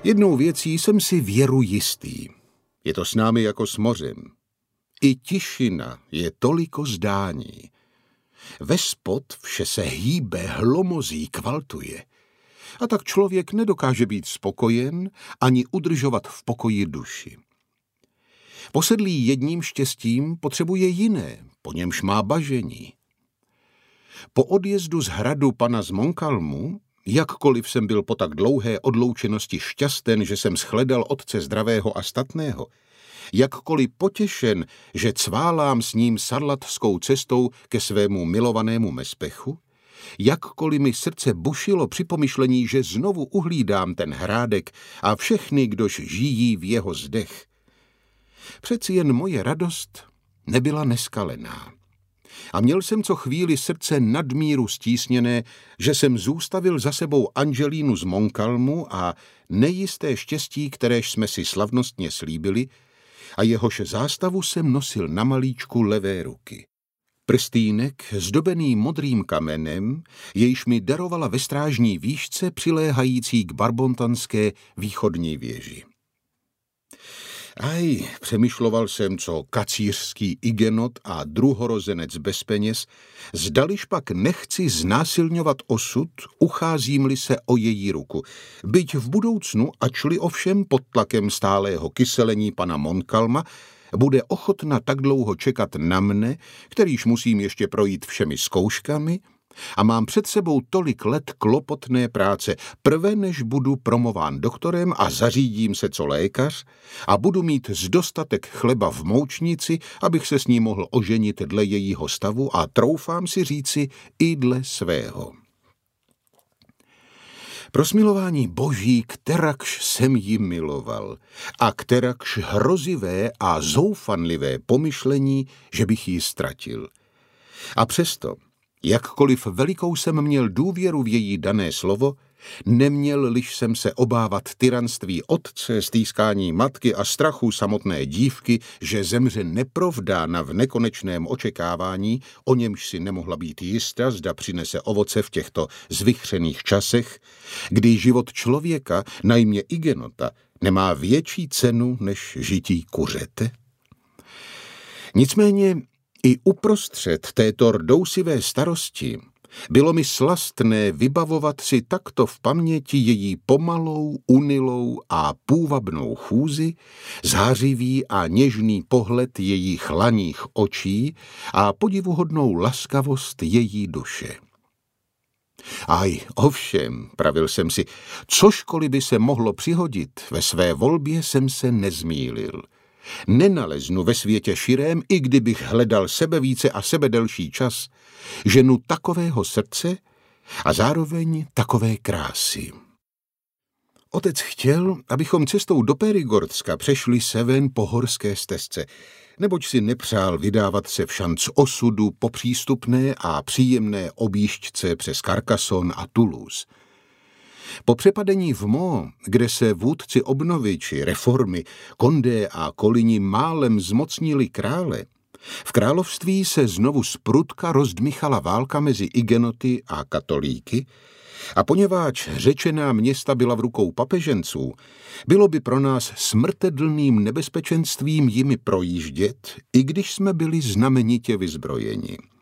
Jednou věcí jsem si věru jistý. Je to s námi jako s mořem. I tišina je toliko zdání. Vespod vše se hýbe, hlomozí, kvaltuje. A tak člověk nedokáže být spokojen ani udržovat v pokoji duši. Posedlý jedním štěstím potřebuje jiné, po němž má bažení. Po odjezdu z hradu pana z Montcalmu, jakkoliv jsem byl po tak dlouhé odloučenosti šťasten, že jsem shledal otce zdravého a statného, jakkoliv potěšen, že cválám s ním sarlatskou cestou ke svému milovanému Mespechu, jakkoliv mi srdce bušilo při pomyšlení, že znovu uhlídám ten hrádek a všechny, kdož žijí v jeho zdech. Přeci jen moje radost nebyla neskalená. A měl jsem co chvíli srdce nadmíru stísněné, že jsem zůstavil za sebou Angelínu z Montcalmu a nejisté štěstí, kteréž jsme si slavnostně slíbili, a jehož zástavu jsem nosil na malíčku levé ruky. Prstýnek, zdobený modrým kamenem, jejž mi darovala ve strážní výšce přiléhající k Barbontanské východní věži. Přemýšloval jsem, co kacířský igenot a druhorozenec bez peněz, zdaliž pak nechci znásilňovat osud, ucházím-li se o její ruku, byť v budoucnu, ačli ovšem pod tlakem stálého kyselení pana Montcalma, bude ochotna tak dlouho čekat na mne, kterýž musím ještě projít všemi zkouškami, a mám před sebou tolik let klopotné práce, prve než budu promován doktorem a zařídím se co lékař a budu mít zdostatek chleba v moučnici, abych se s ní mohl oženit dle jejího stavu a troufám si říci i dle svého. Pro smilování boží, kterakž jsem ji miloval a kterakž hrozivé a zoufanlivé pomyšlení, že bych ji ztratil. A přesto, jakkoliv velikou jsem měl důvěru v její dané slovo, neměl-liž jsem se obávat tyranství otce, stýskání matky a strachu samotné dívky, že zemře neprovdána v nekonečném očekávání, o němž si nemohla být jista, zda přinese ovoce v těchto zvichřených časech, kdy život člověka, najmě igenota, nemá větší cenu než žití kuřete? Nicméně i uprostřed této rdousivé starosti bylo mi slastné vybavovat si takto v paměti její pomalou, unilou a půvabnou chůzi, zářivý a něžný pohled jejích laních očí a podivuhodnou laskavost její duše. Ovšem, pravil jsem si, cožkoliv by se mohlo přihodit, ve své volbě jsem se nezmýlil. Nenaleznu ve světě širém, i kdybych hledal sebevíce a sebedelší čas, ženu takového srdce a zároveň takové krásy. Otec chtěl, abychom cestou do Périgordska přešli seven po horské stezce, neboť si nepřál vydávat se v šanc osudu po přístupné a příjemné objížďce přes Carcassonne a Toulouse. Po přepadení v Meaux, kde se vůdci obnovy či reformy, Condé a Coligny málem zmocnili krále, v království se znovu zprudka rozdmychala válka mezi igenoty a katolíky a poněvadž řečená města byla v rukou papeženců, bylo by pro nás smrtelným nebezpečenstvím jimi projíždět, i když jsme byli znamenitě vyzbrojeni.